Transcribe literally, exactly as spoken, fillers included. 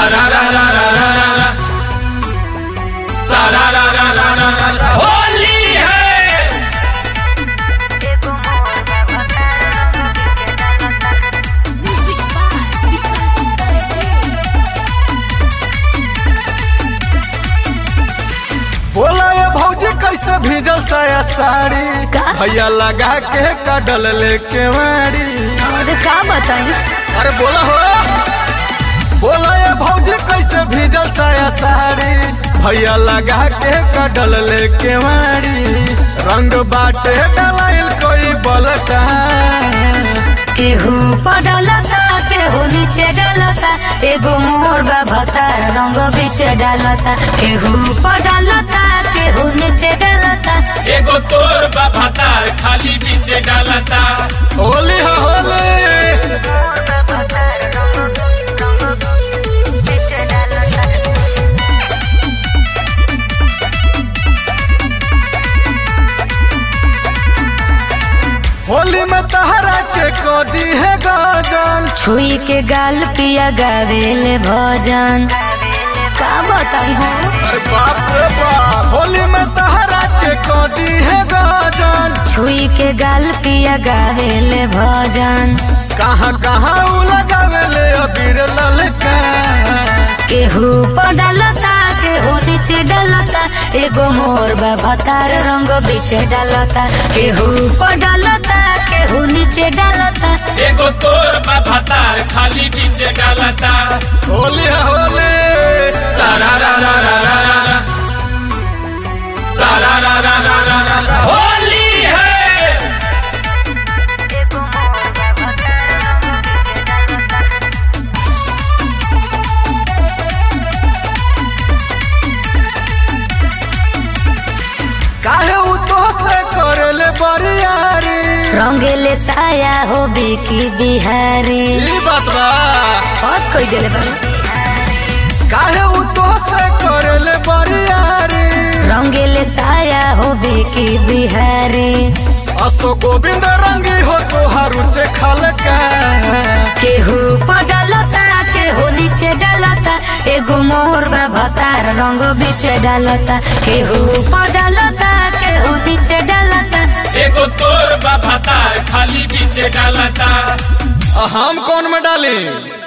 सारा रा रा रा रा रा सारा रा रा रा रा रा होली है। बोला ये भौजी कैसे भीजल साया साड़ी भैया लगा के कडल लेके वाड़ी। अरे का बताई। अरे बोला हो बोला ये भौजी कैसे भीजल साया साड़ी भैया लगा के कडल लेके वाड़ी। रंग बाटे डलाइल कोई बलटा केहू पडलता केहू नीचे डलता एगो मोर भतार रंग बीच डालता। केहू पडलता केहू नीचे डलता एगो तोर भतार खाली बीचे डालता। होली हो होली होली में तहरा के कोदी है गजन छुई के गाल पिया गावेले भजन। का बताई हो। अरे बाप रे बाप होली में तहरा के कोदी है गजन छुई के गाल पिया गावेले भजन। कहाँ कहाँ उ लगावेले अबीर ललका। केहू पडलता केहू नीचे डलता एगो मोर भतार रंग बीच डालता। केहू पडलता केहू नीचे डालता एगो तोर भतार खाली बीचे डालता। होली है होली सारा रा रा रा रा रा सारा रा रा रा रा रा होली है। काहे उ तो से करले बरियारी रंगेले साया हो बिकी बिहारी। ई बात बा और कोई देले बाबू काहे उ तो से करले बरियारी रंगेले साया हो बिकी बिहारी। असो गोविंद रंगी हो तोहार उचे खलका। केहू पडलता केहू नीचे डालता एगो मोर भतार रंग बीच डालता। केहू पडलता केहू नीचे डालता एगो तोर भतार खाली बीचे डालता। हम कौन में डाली।